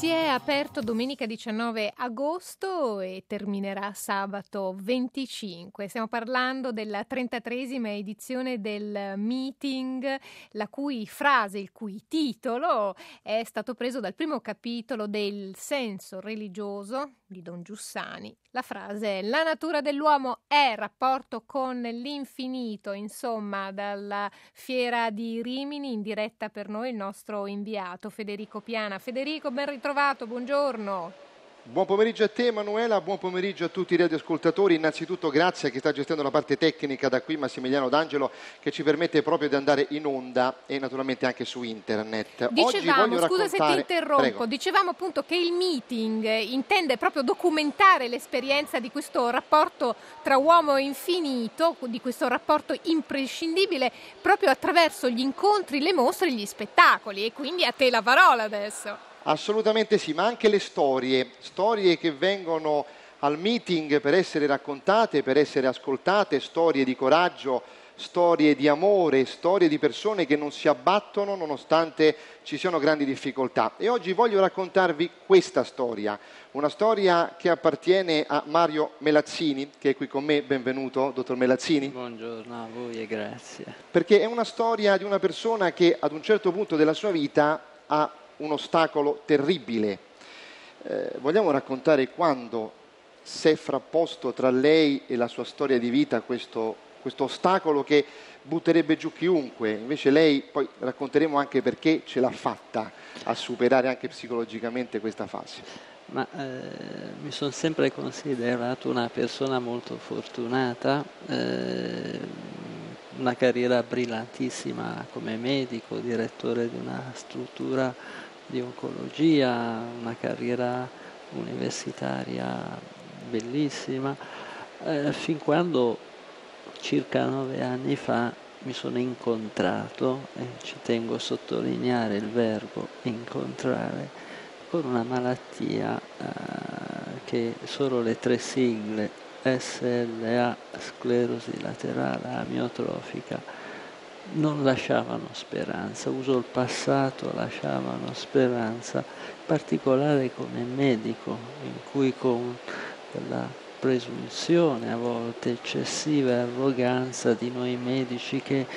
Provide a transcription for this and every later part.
Si è aperto domenica 19 agosto e terminerà sabato 25. Stiamo parlando della 33esima edizione del meeting, la cui frase, il cui titolo è stato preso dal primo capitolo del Senso religioso di Don Giussani. La frase è: la natura dell'uomo è rapporto con l'infinito. Insomma, dalla Fiera di Rimini in diretta per noi il nostro inviato Federico Piana. Federico, ben ritrovato, buongiorno. Buon pomeriggio a te Emanuela, buon pomeriggio a tutti i radioascoltatori. Innanzitutto grazie a chi sta gestendo la parte tecnica da qui, Massimiliano D'Angelo, che ci permette proprio di andare in onda e naturalmente anche su internet. Dicevamo, scusa se ti interrompo, Prego. Dicevamo appunto che il meeting intende proprio documentare l'esperienza di questo rapporto tra uomo e infinito, di questo rapporto imprescindibile, proprio attraverso gli incontri, le mostre e gli spettacoli. E quindi a te la parola adesso. Assolutamente sì, ma anche le storie che vengono al meeting per essere raccontate, per essere ascoltate, storie di coraggio, storie di amore, storie di persone che non si abbattono nonostante ci siano grandi difficoltà. E oggi voglio raccontarvi questa storia, una storia che appartiene a Mario Melazzini, che è qui con me. Benvenuto, dottor Melazzini. Buongiorno a voi e grazie. Perché è una storia di una persona che ad un certo punto della sua vita ha un ostacolo terribile. Vogliamo raccontare quando si è frapposto tra lei e la sua storia di vita questo ostacolo che butterebbe giù chiunque. Invece lei, poi racconteremo anche perché ce l'ha fatta a superare anche psicologicamente questa fase. Ma mi sono sempre considerato una persona molto fortunata, una carriera brillantissima come medico, direttore di una struttura di oncologia, una carriera universitaria bellissima, fin quando circa 9 anni fa mi sono incontrato, e ci tengo a sottolineare il verbo incontrare, con una malattia che solo le 3 sigle SLA, sclerosi laterale amiotrofica, non lasciavano speranza. Uso il passato, lasciavano speranza, in particolare come medico, in cui con quella presunzione, a volte eccessiva arroganza di noi medici che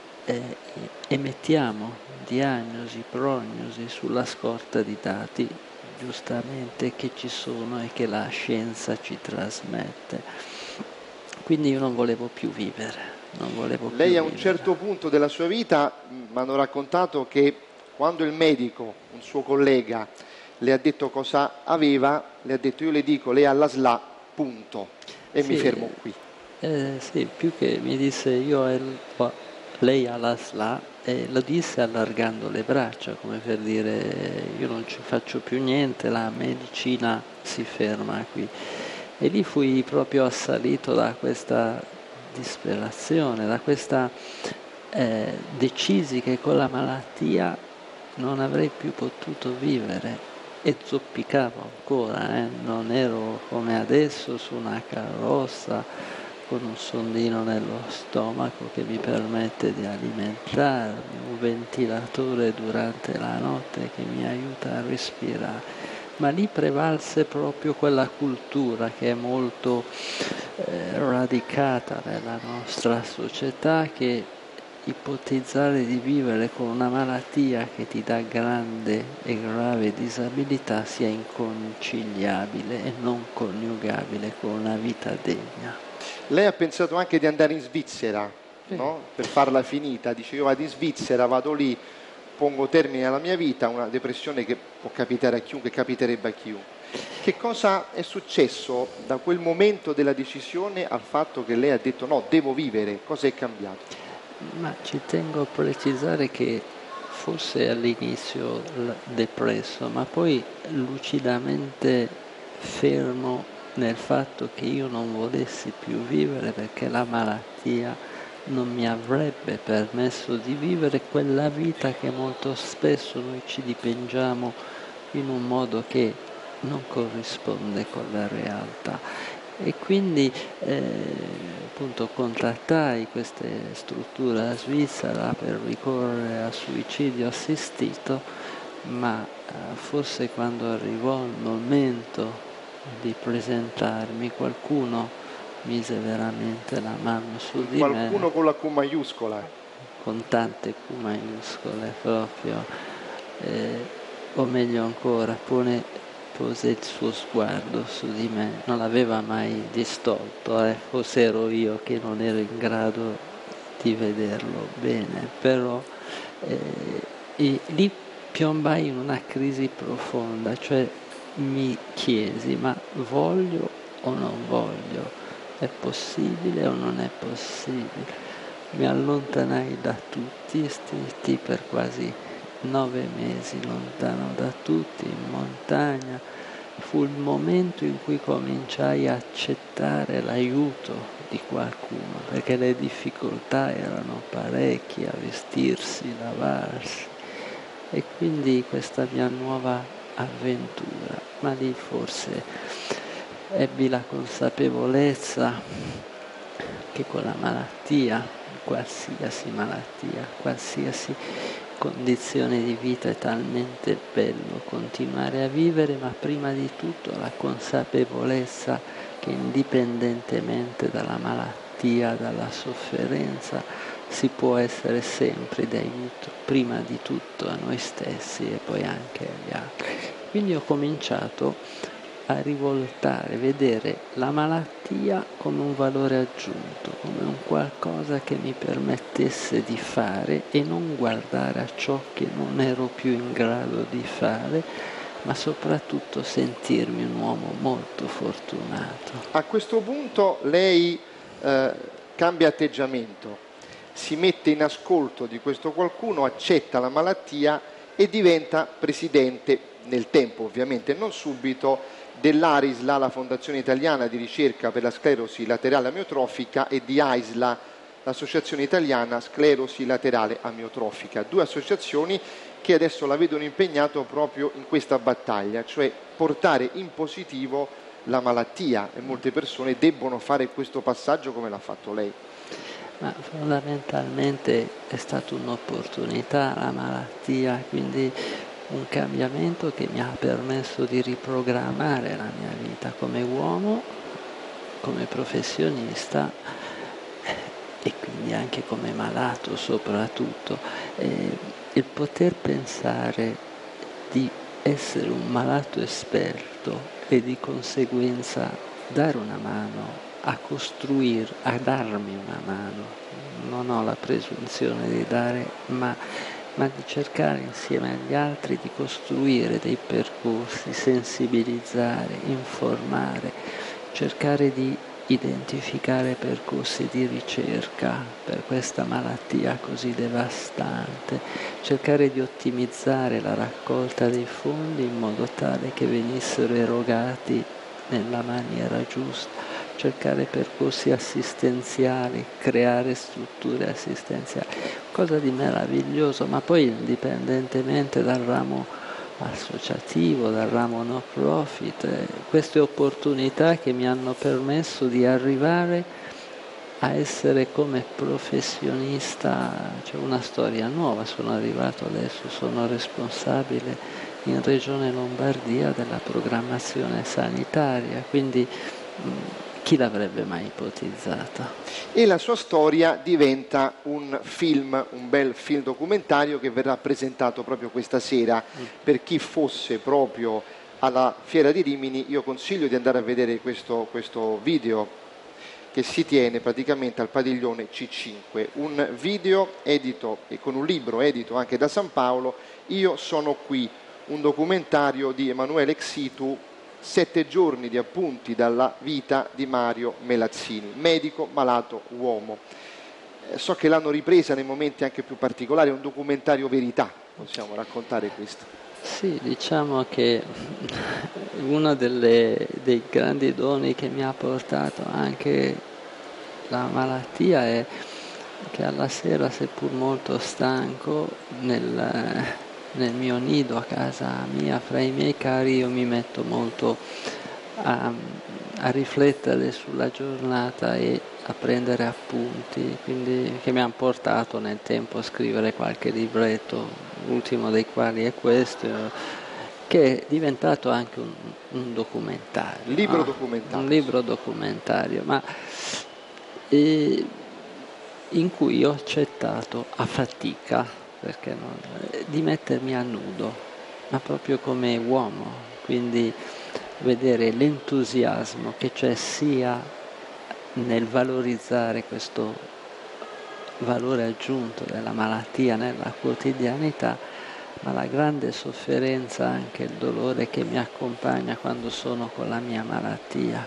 emettiamo diagnosi, prognosi sulla scorta di dati giustamente che ci sono e che la scienza ci trasmette. Quindi io non volevo più vivere. Lei a un certo punto della sua vita mi hanno raccontato che quando il medico, un suo collega, le ha detto cosa aveva, le ha detto: io le dico, lei ha la SLA, punto, e sì, mi fermo qui. Sì, più che mi disse lei ha la SLA, lo disse allargando le braccia, come per dire: io non ci faccio più niente, la medicina si ferma qui. E lì fui proprio assalito da questa disperazione, da questa decisi che con la malattia non avrei più potuto vivere, e zoppicavo ancora, non ero come adesso su una carrozza con un sondino nello stomaco che mi permette di alimentarmi, un ventilatore durante la notte che mi aiuta a respirare. Ma lì prevalse proprio quella cultura che è molto radicata nella nostra società, che ipotizzare di vivere con una malattia che ti dà grande e grave disabilità sia inconciliabile e non coniugabile con una vita degna. Lei ha pensato anche di andare in Svizzera, sì, no? Per farla finita. Dice: io vado in Svizzera, vado lì, pongo termine alla mia vita, una depressione che può capitare a chiunque, capiterebbe a chiunque. Che cosa è successo da quel momento della decisione al fatto che lei ha detto no, devo vivere? Cosa è cambiato? Ma ci tengo a precisare che forse all'inizio depresso, ma poi lucidamente fermo nel fatto che io non volessi più vivere, perché la malattia non mi avrebbe permesso di vivere quella vita che molto spesso noi ci dipingiamo in un modo che non corrisponde con la realtà. E quindi appunto contattai queste strutture a Svizzera per ricorrere al suicidio assistito, ma forse quando arrivò il momento di presentarmi, qualcuno mise veramente la mano su di me. Qualcuno con la Q maiuscola. Con tante Q maiuscole proprio, o meglio ancora, pose il suo sguardo su di me, non l'aveva mai distolto, forse ero io che non ero in grado di vederlo bene, però e lì piombai in una crisi profonda, cioè mi chiesi, ma voglio o non voglio? È possibile o non è possibile? Mi allontanai da tutti, steti per quasi 9 mesi lontano da tutti, in montagna. Fu il momento in cui cominciai a accettare l'aiuto di qualcuno, perché le difficoltà erano parecchie a vestirsi, lavarsi. E quindi questa mia nuova avventura, ma lì forse ebbi la consapevolezza che con la malattia, qualsiasi condizione di vita è talmente bello continuare a vivere, ma prima di tutto la consapevolezza che indipendentemente dalla malattia, dalla sofferenza, si può essere sempre d'aiuto, prima di tutto a noi stessi e poi anche agli altri. Quindi ho cominciato a rivoltare, vedere la malattia come un valore aggiunto, come un qualcosa che mi permettesse di fare e non guardare a ciò che non ero più in grado di fare, ma soprattutto sentirmi un uomo molto fortunato. A questo punto lei cambia atteggiamento, si mette in ascolto di questo qualcuno, accetta la malattia e diventa presidente nel tempo, ovviamente non subito, dell'ARISLA, la Fondazione Italiana di Ricerca per la Sclerosi Laterale Amiotrofica, e di AISLA, l'Associazione Italiana Sclerosi Laterale Amiotrofica, 2 associazioni che adesso la vedono impegnato proprio in questa battaglia, cioè portare in positivo la malattia, e molte persone debbono fare questo passaggio come l'ha fatto lei. Ma fondamentalmente è stata un'opportunità la malattia, quindi un cambiamento che mi ha permesso di riprogrammare la mia vita come uomo, come professionista e quindi anche come malato soprattutto. Il poter pensare di essere un malato esperto e di conseguenza dare una mano a darmi una mano, non ho la presunzione di dare, ma di cercare insieme agli altri di costruire dei percorsi, sensibilizzare, informare, cercare di identificare percorsi di ricerca per questa malattia così devastante, cercare di ottimizzare la raccolta dei fondi in modo tale che venissero erogati nella maniera giusta, cercare percorsi assistenziali, creare strutture assistenziali, cosa di meraviglioso, ma poi indipendentemente dal ramo associativo, dal ramo no profit, queste opportunità che mi hanno permesso di arrivare a essere come professionista, cioè una storia nuova. Sono arrivato adesso, sono responsabile in Regione Lombardia della programmazione sanitaria, quindi chi l'avrebbe mai ipotizzata? E la sua storia diventa un film, un bel film documentario che verrà presentato proprio questa sera. Per chi fosse proprio alla Fiera di Rimini, io consiglio di andare a vedere questo video che si tiene praticamente al padiglione C5, un video edito e con un libro edito anche da San Paolo, Io sono qui, un documentario di Emanuele Xitu, 7 giorni di appunti dalla vita di Mario Melazzini, medico, malato, uomo. So che l'hanno ripresa nei momenti anche più particolari, è un documentario verità, possiamo raccontare questo? Sì, diciamo che uno dei grandi doni che mi ha portato anche la malattia è che alla sera, seppur molto stanco, nel mio nido a casa mia, fra i miei cari, io mi metto molto a riflettere sulla giornata e a prendere appunti, quindi che mi hanno portato nel tempo a scrivere qualche libretto l'ultimo dei quali è questo, che è diventato anche un documentario. Libro no? documentario. Un libro documentario, ma in cui ho accettato a fatica, perché di mettermi a nudo, ma proprio come uomo, quindi vedere l'entusiasmo che c'è sia nel valorizzare questo valore aggiunto della malattia nella quotidianità, ma la grande sofferenza, anche il dolore che mi accompagna quando sono con la mia malattia,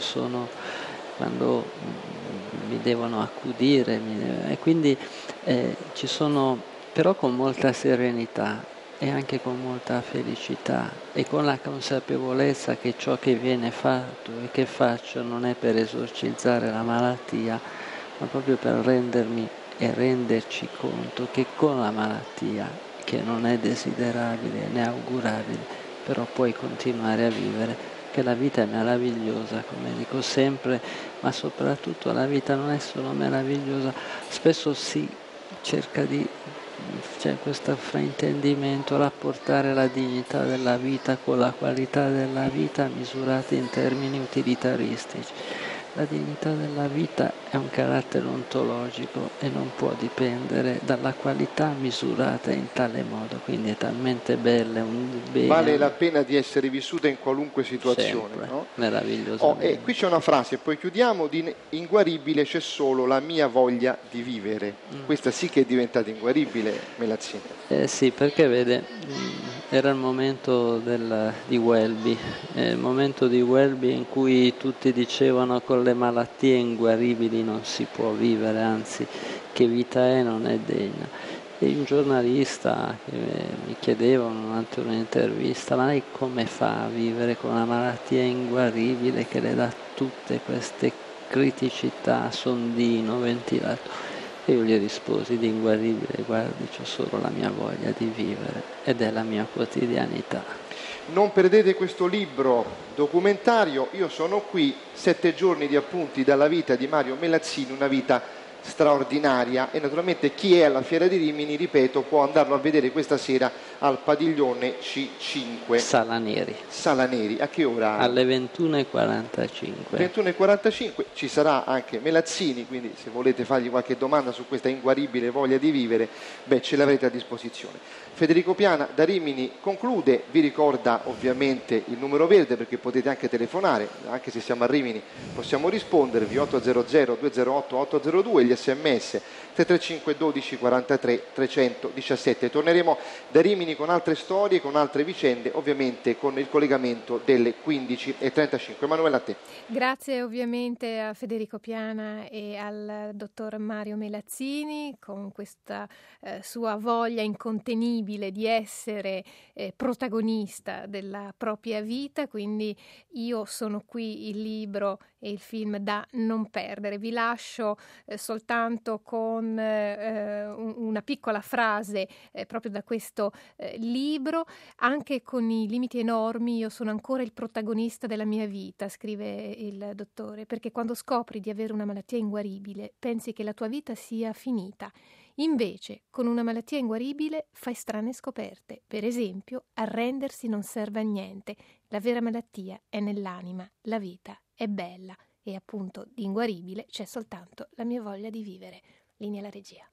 quando mi devono accudire, e quindi ci sono, però con molta serenità e anche con molta felicità e con la consapevolezza che ciò che viene fatto e che faccio non è per esorcizzare la malattia, ma proprio per rendermi e renderci conto che con la malattia, che non è desiderabile né augurabile, però puoi continuare a vivere, che la vita è meravigliosa, come dico sempre, ma soprattutto la vita non è solo meravigliosa, spesso si cerca c'è questo fraintendimento, rapportare la dignità della vita con la qualità della vita misurata in termini utilitaristici. La dignità della vita è un carattere ontologico e non può dipendere dalla qualità misurata in tale modo, quindi è talmente bella, un bene. Vale la pena di essere vissuta in qualunque situazione. Sempre, no? meravigliosamente. Qui c'è una frase, poi chiudiamo, di inguaribile c'è solo la mia voglia di vivere. Questa sì che è diventata inguaribile, Melazzini. Sì, perché vede, era il momento di Welby, il momento di Welby in cui tutti dicevano con le malattie inguaribili non si può vivere, anzi che vita è, non è degna. E un giornalista che mi chiedeva durante un'intervista, ma lei come fa a vivere con una malattia inguaribile che le dà tutte queste criticità, sondino, ventilato? E io gli risposi di inguaribile, guardi, c'ho solo la mia voglia di vivere ed è la mia quotidianità. Non perdete questo libro documentario, Io sono qui, 7 giorni di appunti dalla vita di Mario Melazzini, una vita straordinaria, e naturalmente chi è alla Fiera di Rimini, ripeto, può andarlo a vedere questa sera al padiglione C5 Sala Neri. Sala Neri. A che ora? Alle 21:45. 21:45. Ci sarà anche Melazzini, quindi se volete fargli qualche domanda su questa inguaribile voglia di vivere, ce l'avrete a disposizione. Federico Piana da Rimini conclude, vi ricorda ovviamente il numero verde perché potete anche telefonare, anche se siamo a Rimini possiamo rispondervi, 800 208 802, gli sms 335 12 43 317. Torneremo da Rimini con altre storie, con altre vicende, ovviamente con il collegamento delle 15:35. Emanuela, a te. Grazie ovviamente a Federico Piana e al dottor Mario Melazzini con questa sua voglia incontenibile di essere protagonista della propria vita, quindi Io sono qui, il libro e il film da non perdere. Vi lascio soltanto con una piccola frase proprio da questo libro: anche con i limiti enormi io sono ancora il protagonista della mia vita, scrive il dottore, perché quando scopri di avere una malattia inguaribile pensi che la tua vita sia finita. Invece, con una malattia inguaribile fai strane scoperte. Per esempio, arrendersi non serve a niente. La vera malattia è nell'anima, la vita è bella e appunto di inguaribile c'è soltanto la mia voglia di vivere. Linea alla regia.